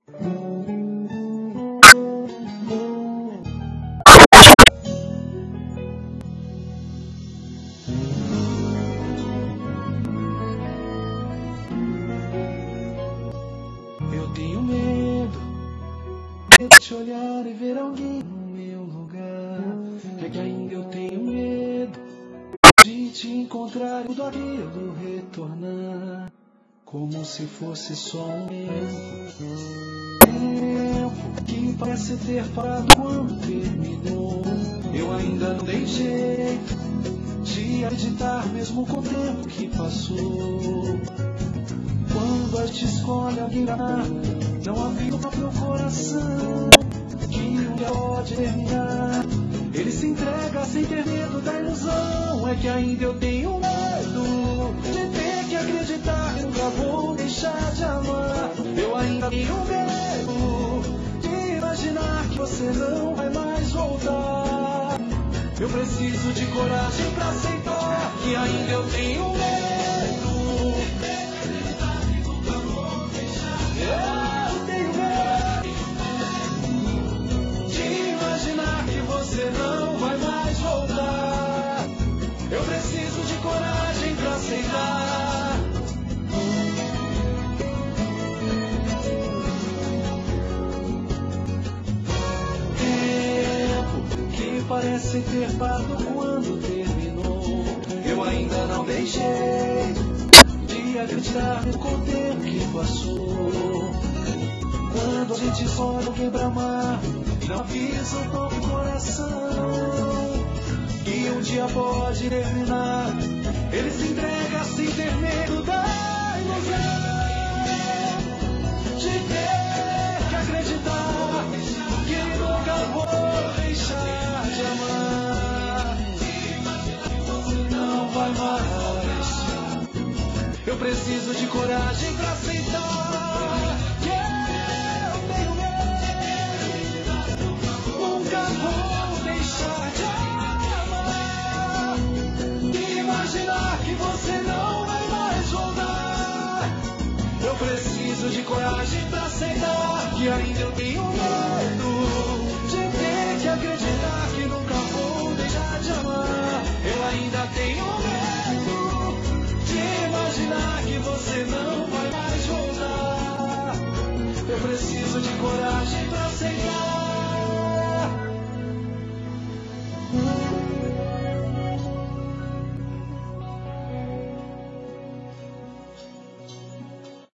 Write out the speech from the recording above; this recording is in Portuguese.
Eu tenho medo de te olhar e ver alguém no meu lugar. É que ainda eu tenho medo de te encontrar e tudo aquilo retornar, como se fosse só um tempo que parece ter parado quando terminou. Eu ainda não dei jeito de acreditar, mesmo com o tempo que passou. Quando a gente escolhe alguém pra amar, não havia no próprio coração que um dia pode terminar. Ele se entrega sem ter medo da ilusão. É que ainda eu tenho medo de ter que acreditar que nunca vou deixar de amar. Eu ainda tenho medo de imaginar que você não vai mais voltar. Eu preciso de coragem pra aceitar que ainda eu tenho medo. Eu tenho medo de imaginar que você não vai mais voltar. Eu preciso de coragem pra aceitar. Tempo que parece ter parado quando terminou. Eu ainda não deixei de acreditar no tempo que passou. Quando a gente sonha alguém pra amar, não avisa o próprio coração que um dia pode terminar. Ele se entrega sem ter medo da ilusão de ter que acreditar que nunca vou deixar de amar. Não vai mais. Eu preciso de coragem pra aceitar que eu tenho medo. Nunca vou deixar de amar. E imaginar que você não vai mais voltar. Eu preciso de coragem pra aceitar que ainda eu tenho medo de ter que acreditar que nunca vou deixar de amar. Eu ainda tenho medo de imaginar que você não vai mais voltar. Eu preciso de coragem pra aceitar.